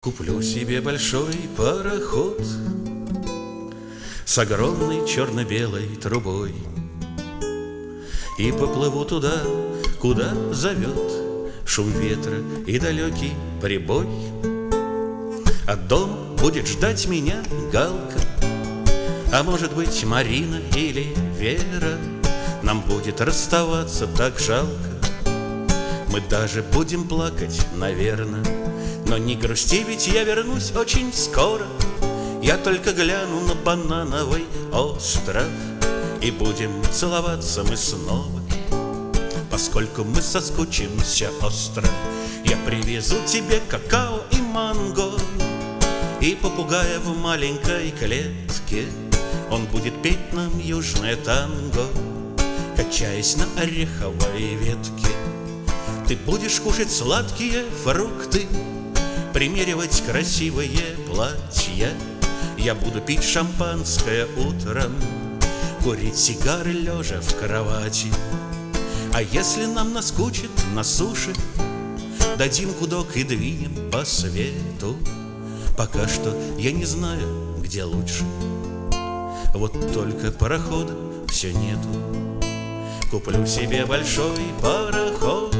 Куплю себе большой пароход с огромной черно-белой трубой и поплыву туда, куда зовет шум ветра и далекий прибой. А дома будет ждать меня Галка, а может быть Марина или Вера. Нам будет расставаться так жалко, мы даже будем плакать, наверное. Но не грусти, ведь я вернусь очень скоро. Я только гляну на банановый остров, и будем целоваться мы снова, поскольку мы соскучимся остро. Я привезу тебе какао и манго, и попугая в маленькой клетке. Он будет петь нам южное танго, качаясь на ореховой ветке. Ты будешь кушать сладкие фрукты, примеривать красивые платья. Я буду пить шампанское утром, курить сигары лежа в кровати. А если нам наскучит на суше, дадим гудок и двинем по свету. Пока что я не знаю, где лучше, вот только парохода все нету. Куплю себе большой пароход